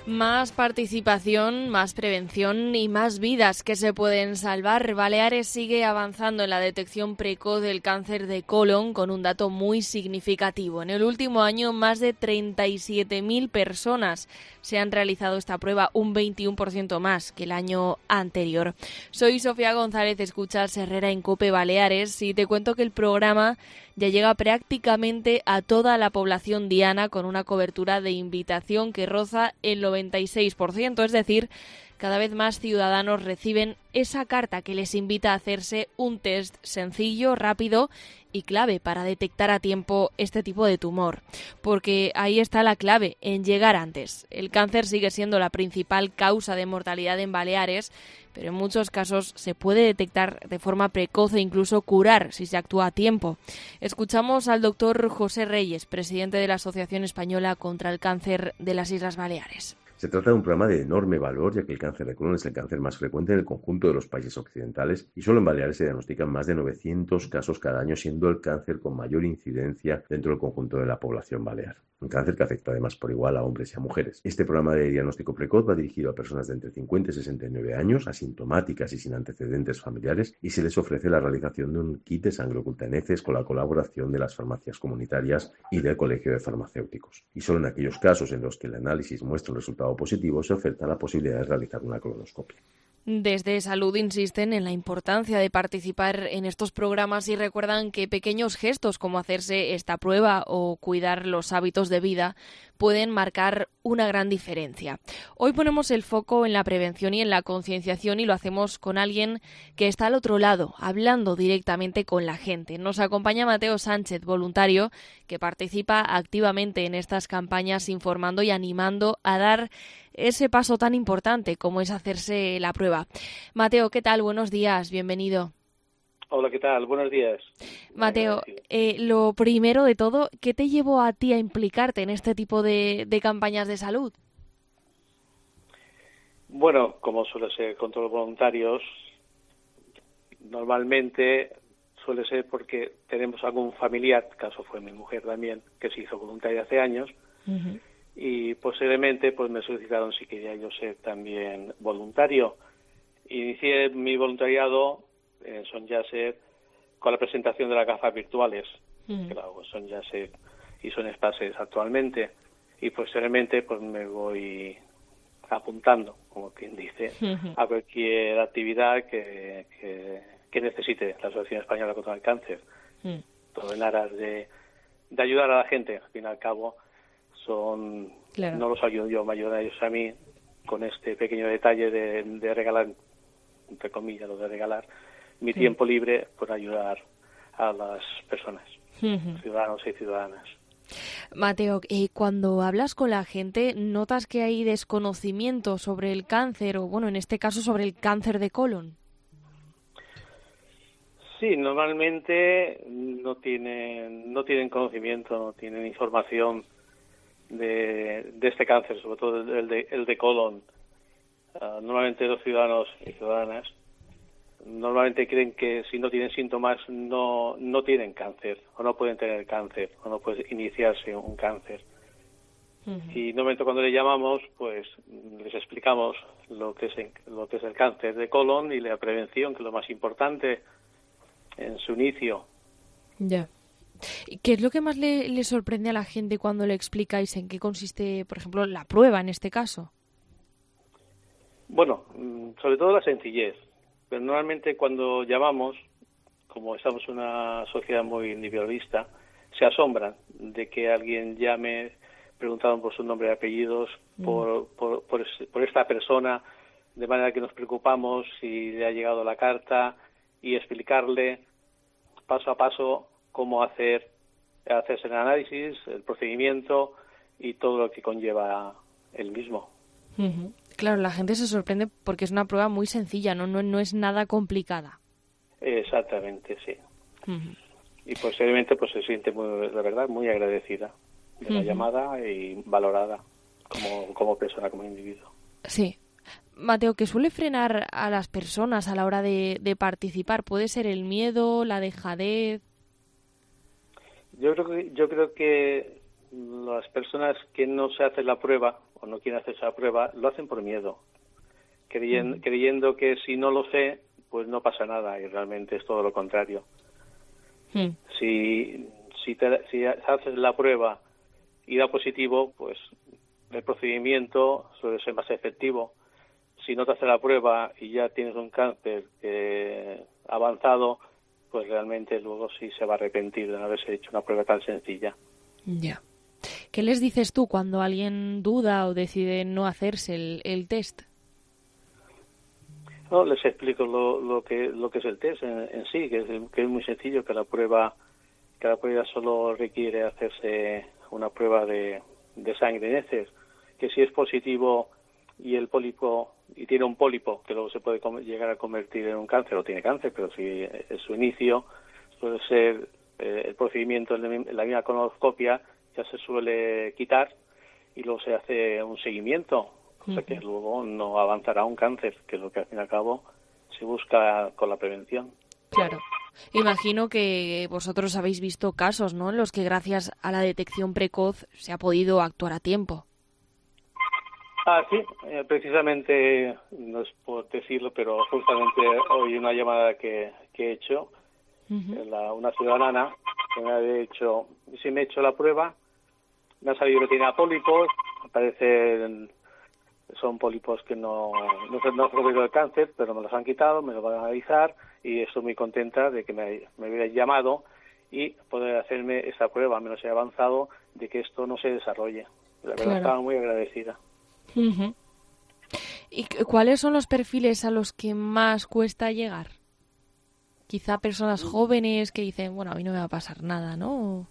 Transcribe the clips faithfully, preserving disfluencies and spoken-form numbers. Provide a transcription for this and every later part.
Más participación, más prevención y más vidas que se pueden salvar. Baleares sigue avanzando en la detección precoz del cáncer de colon con un dato muy significativo. En el último año, más de treinta y siete mil personas se han realizado esta prueba, un veintiuno por ciento más que el año anterior. Soy Sofía González, escuchas Herrera en COPE Baleares y te cuento que el programa ya llega prácticamente a toda la población diana con una cobertura de invitación que roza el noventa y seis por ciento, es decir, cada vez más ciudadanos reciben esa carta que les invita a hacerse un test sencillo, rápido y clave para detectar a tiempo este tipo de tumor. Porque ahí está la clave, en llegar antes. El cáncer sigue siendo la principal causa de mortalidad en Baleares, pero en muchos casos se puede detectar de forma precoz e incluso curar si se actúa a tiempo. Escuchamos al doctor José Reyes, presidente de la Asociación Española contra el Cáncer de las Islas Baleares. Se trata de un programa de enorme valor, ya que el cáncer de colon es el cáncer más frecuente en el conjunto de los países occidentales y solo en Baleares se diagnostican más de novecientos casos cada año, siendo el cáncer con mayor incidencia dentro del conjunto de la población balear. Un cáncer que afecta además por igual a hombres y a mujeres. Este programa de diagnóstico precoz va dirigido a personas de entre cincuenta y sesenta y nueve años, asintomáticas y sin antecedentes familiares, y se les ofrece la realización de un kit de sangre oculta en heces con la colaboración de las farmacias comunitarias y del Colegio de Farmacéuticos. Y solo en aquellos casos en los que el análisis muestra un resultado positivo se oferta la posibilidad de realizar una colonoscopia. Desde Salud insisten en la importancia de participar en estos programas y recuerdan que pequeños gestos como hacerse esta prueba o cuidar los hábitos de vida pueden marcar una gran diferencia. Hoy ponemos el foco en la prevención y en la concienciación y lo hacemos con alguien que está al otro lado, hablando directamente con la gente. Nos acompaña Mateo Sánchez, voluntario, que participa activamente en estas campañas informando y animando a dar ese paso tan importante como es hacerse la prueba. Mateo, ¿qué tal? Buenos días, bienvenido. Hola, ¿qué tal? Buenos días. Mateo, eh, lo primero de todo, ¿qué te llevó a ti a implicarte en este tipo de, de campañas de salud? Bueno, como suele ser con todos los voluntarios, normalmente suele ser porque tenemos algún familiar, caso fue mi mujer también, que se hizo voluntaria hace años, uh-huh. Y posiblemente pues me solicitaron si quería yo ser también voluntario. Inicié mi voluntariado en Son Yasser con la presentación de las gafas virtuales, uh-huh. que la hago Son Yasser y Son Espases actualmente, y posteriormente pues me voy apuntando, como quien dice, uh-huh. a cualquier actividad que, que, que necesite la Asociación Española contra el Cáncer, uh-huh. todo en aras de, de ayudar a la gente. Al fin y al cabo son claro. No los ayudo yo, me ayudan ellos a mí con este pequeño detalle de, de regalar, entre comillas, lo de regalar mi sí. tiempo libre por ayudar a las personas, uh-huh. ciudadanos y ciudadanas. Mateo, eh, cuando hablas con la gente, ¿notas que hay desconocimiento sobre el cáncer o, bueno, en este caso sobre el cáncer de colon? Sí, normalmente no tienen, no tienen conocimiento, no tienen información de, de este cáncer, sobre todo el de, el de colon. Uh, normalmente los ciudadanos y ciudadanas normalmente creen que si no tienen síntomas no no tienen cáncer o no pueden tener cáncer o no puede iniciarse un cáncer. Uh-huh. Y normalmente cuando le llamamos pues les explicamos lo que es lo que es el cáncer de colon y la prevención, que es lo más importante en su inicio. Ya. Yeah. ¿Qué es lo que más le, le sorprende a la gente cuando le explicáis en qué consiste, por ejemplo, la prueba en este caso? Bueno, sobre todo la sencillez. Pero normalmente cuando llamamos, como estamos en una sociedad muy individualista, se asombran de que alguien llame preguntando por su nombre y apellidos, mm. por, por, por, por esta persona, de manera que nos preocupamos si le ha llegado la carta y explicarle paso a paso cómo hacer hacerse el análisis, el procedimiento y todo lo que conlleva el mismo. Uh-huh. Claro, la gente se sorprende porque es una prueba muy sencilla, no no, no es nada complicada. Exactamente, sí. Uh-huh. Y posteriormente pues se siente, muy, la verdad, muy agradecida de uh-huh. la llamada y valorada como, como persona, como individuo. Sí. Mateo, ¿qué suele frenar a las personas a la hora de, de participar? ¿Puede ser el miedo, la dejadez? Yo creo que yo creo que las personas que no se hacen la prueba o no quieren hacerse la prueba, lo hacen por miedo, creyendo, Mm. creyendo que si no lo sé, pues no pasa nada, y realmente es todo lo contrario. Mm. Si, si, te, si haces la prueba y da positivo, pues el procedimiento suele ser más efectivo. Si no te haces la prueba y ya tienes un cáncer eh, avanzado, pues realmente luego sí se va a arrepentir de no haberse hecho una prueba tan sencilla. Ya. ¿Qué les dices tú cuando alguien duda o decide no hacerse el, el test? No, les explico lo, lo que lo que es el test en, en sí, que es, que es muy sencillo, que la prueba que la prueba solo requiere hacerse una prueba de, de sangre en heces, que si es positivo y el pólipo y tiene un pólipo que luego se puede com- llegar a convertir en un cáncer, o tiene cáncer, pero si es su inicio, suele ser eh, el procedimiento en la misma colonoscopia ya se suele quitar y luego se hace un seguimiento, cosa uh-huh. que luego no avanzará a un cáncer, que es lo que al fin y al cabo se busca con la prevención. Claro. Imagino que vosotros habéis visto casos, ¿no?, en los que gracias a la detección precoz se ha podido actuar a tiempo. Ah, sí, eh, precisamente, no es por decirlo, pero justamente hoy una llamada que, que he hecho, uh-huh. la, una ciudadana que me ha dicho, si me he hecho la prueba, me ha salido que tenía pólipos, parecen, son pólipos que no, no se no han recuperado el cáncer, pero me los han quitado, me los van a analizar y estoy muy contenta de que me, me hubieran llamado y poder hacerme esa prueba, al menos he avanzado, de que esto no se desarrolle. La verdad, claro. Estaba muy agradecida. Uh-huh. ¿Y cuáles son los perfiles a los que más cuesta llegar? Quizá personas jóvenes que dicen, bueno, a mí no me va a pasar nada, ¿no?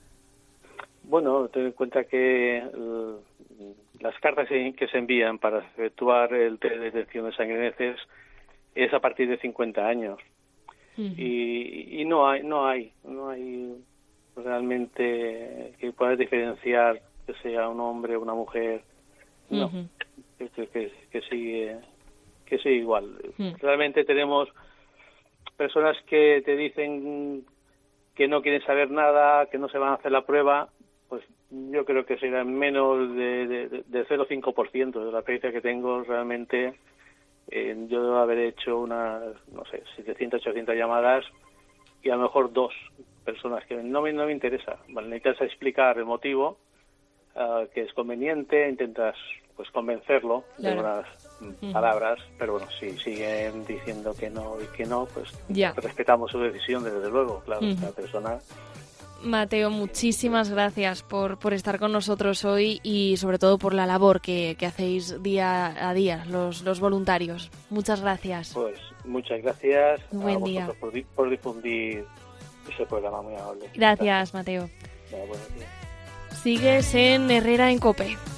Bueno, ten en cuenta que el, las cartas que se envían para efectuar el test de detección de sangre en heces es a partir de cincuenta años. Uh-huh. Y, y no hay, no hay, no hay realmente que puedas diferenciar que sea un hombre o una mujer. No, uh-huh. que, que, que sigue que sigue igual. Uh-huh. Realmente tenemos personas que te dicen que no quieren saber nada, que no se van a hacer la prueba, pues yo creo que será menos de, de, de cero coma cinco por ciento de la experiencia que tengo realmente. Eh, yo debo haber hecho unas, no sé, setecientas, ochocientas llamadas y a lo mejor dos personas que no me, no me interesa. Vale, necesitas explicar el motivo, uh, que es conveniente, intentas pues convencerlo claro. de unas uh-huh. palabras, pero bueno, si siguen diciendo que no y que no, pues ya. respetamos su decisión, desde luego, claro, uh-huh. cada persona. Mateo, muchísimas gracias por, por estar con nosotros hoy y sobre todo por la labor que, que hacéis día a día, los, los voluntarios. Muchas gracias. Pues muchas gracias Buen a vosotros día. Por, por difundir ese programa muy amable. Gracias, gracias. Mateo. Ya, buenos días. Sigues en Herrera en COPE.